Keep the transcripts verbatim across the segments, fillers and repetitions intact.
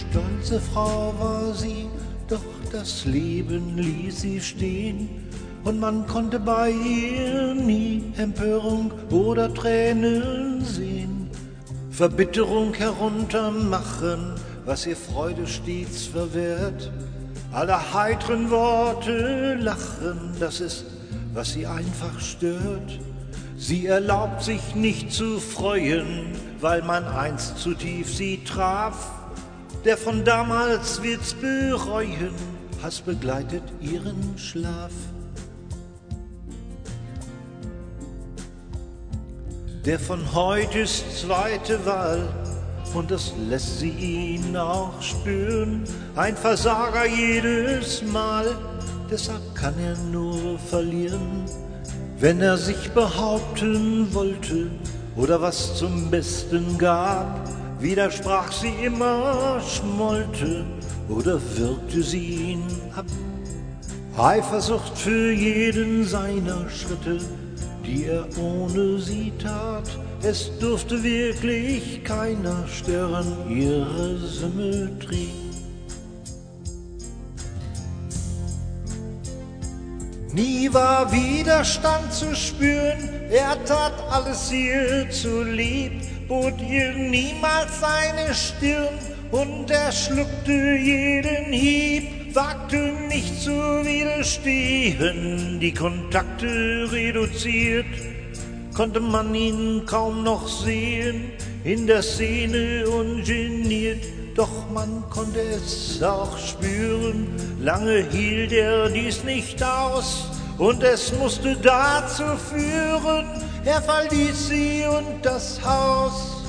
stolze Frau war sie, doch das Leben ließ sie stehen, und man konnte bei ihr nie Empörung oder Tränen sehen. Verbitterung heruntermachen, was ihr Freude stets verwehrt. Alle heitren Worte lachen, das ist, was sie einfach stört. Sie erlaubt sich nicht zu freuen, weil man einst zu tief sie traf. Der von damals wird's bereuen, Hass begleitet ihren Schlaf. Der von heute ist zweite Wahl, und das lässt sie ihn auch spüren. Ein Versager jedes Mal, deshalb kann er nur verlieren. Wenn er sich behaupten wollte oder was zum Besten gab, widersprach sie immer, schmollte oder würgte sie ihn ab. Eifersucht für jeden seiner Schritte, die er ohne sie tat. Es durfte wirklich keiner stören, ihre Symmetrie. Nie war Widerstand zu spüren, er tat alles ihr zu lieb, bot ihr niemals seine Stirn und er schluckte jeden Hieb, wagte nicht zu widerstehen, die Kontakte reduziert, konnte man ihn kaum noch sehen, in der Szene ungeniert, doch man konnte es auch spüren, lange hielt er dies nicht aus, und es musste dazu führen, er verließ sie und das Haus.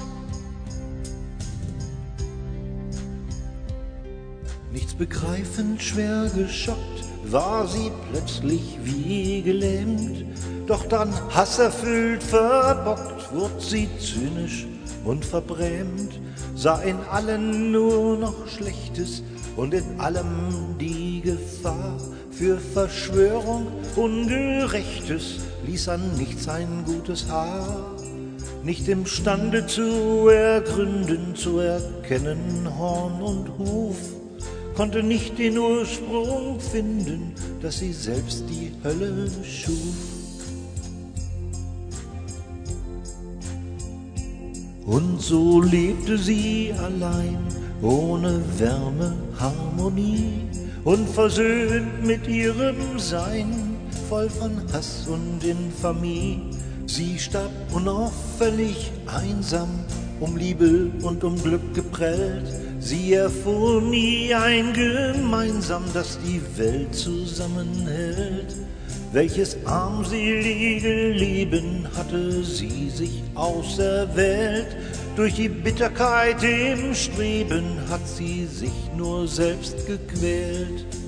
Nichts begreifend, schwer geschockt, war sie plötzlich wie gelähmt, doch dann hasserfüllt, verbockt, wurde sie zynisch und verbrämt, sah in allen nur noch Schlechtes und in allem die Gefahr für Verschwörung, Ungerechtes, ließ an nichts ein gutes Haar. Nicht imstande zu ergründen, zu erkennen Horn und Huf, konnte nicht den Ursprung finden, dass sie selbst die Hölle schuf. Und so lebte sie allein, ohne Wärme, Harmonie, unversöhnt mit ihrem Sein, voll von Hass und Infamie. Sie starb unauffällig, einsam, um Liebe und um Glück geprellt. Sie erfuhr nie ein Gemeinsam, das die Welt zusammenhält. Welches armselige Leben hatte sie sich auserwählt? Durch die Bitterkeit im Streben hat sie sich nur selbst gequält.